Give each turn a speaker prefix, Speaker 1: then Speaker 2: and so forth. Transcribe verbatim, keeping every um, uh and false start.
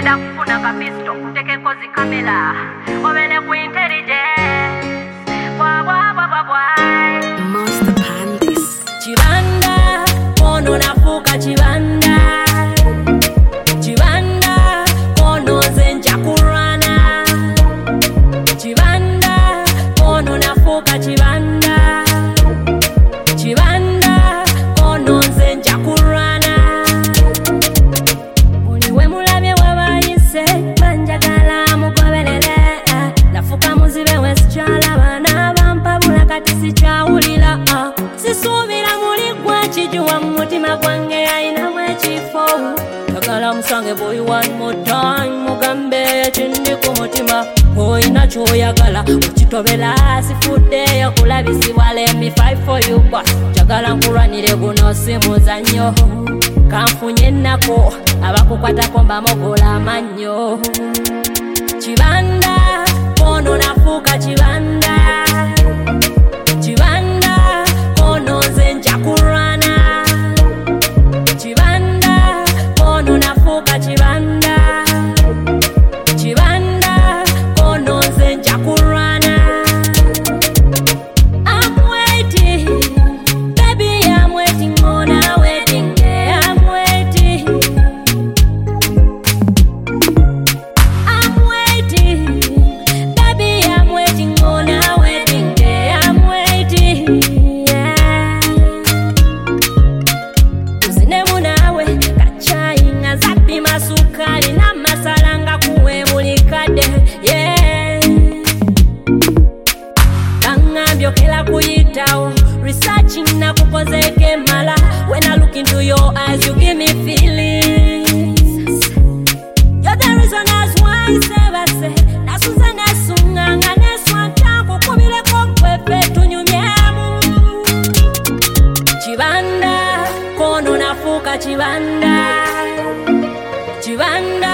Speaker 1: Wenda kufuna kapisto kuteke kozi kamera Wabele ku intelligence Bwa bwa bwa bwa bwa
Speaker 2: Master Pandis.
Speaker 1: Chibanda, kono nafuka chibanda Chibanda, kono zenja kurana Chibanda, kono nafuka chibanda Chibanda, kono zenja kurana Uliwe mulabye wabayise, manjagala mugobelele Nafuka muzibe wesichala bana bampabula kati sichawulila Sisubira muli gwa chijuwa mutima gwange aina mwechifo Takala musange boy one more time mugambe chindi ku mutima Oina choyagala uchitobela sifude yakulabisibwa let me fight for you boy Chagala nkuranire guno simuzanyo Kanfunye nako abakukwata komba mogola amanyo Chibanda kono nafuka chibanda Chibanda kono zenja kurana Chibanda kono nafuka chibanda Chibanda kono zenja kurana I'm waiting, baby I'm waiting on a wedding day I'm waiting I'm waiting, baby I'm waiting on a wedding day I'm waiting yeah. Uzinemu nawe kachai nga zapi masukali na masalanga kuwe mulikade yeah. Kangambyo kela kuyitawo researching na kukozeke mala When I look into your eyes you give me feelings You're the reason as why I say base Nasuza nesunganga neswanta kukumile kokwepe tunyumyemu Chibanda kono nafuka chibanda Chibanda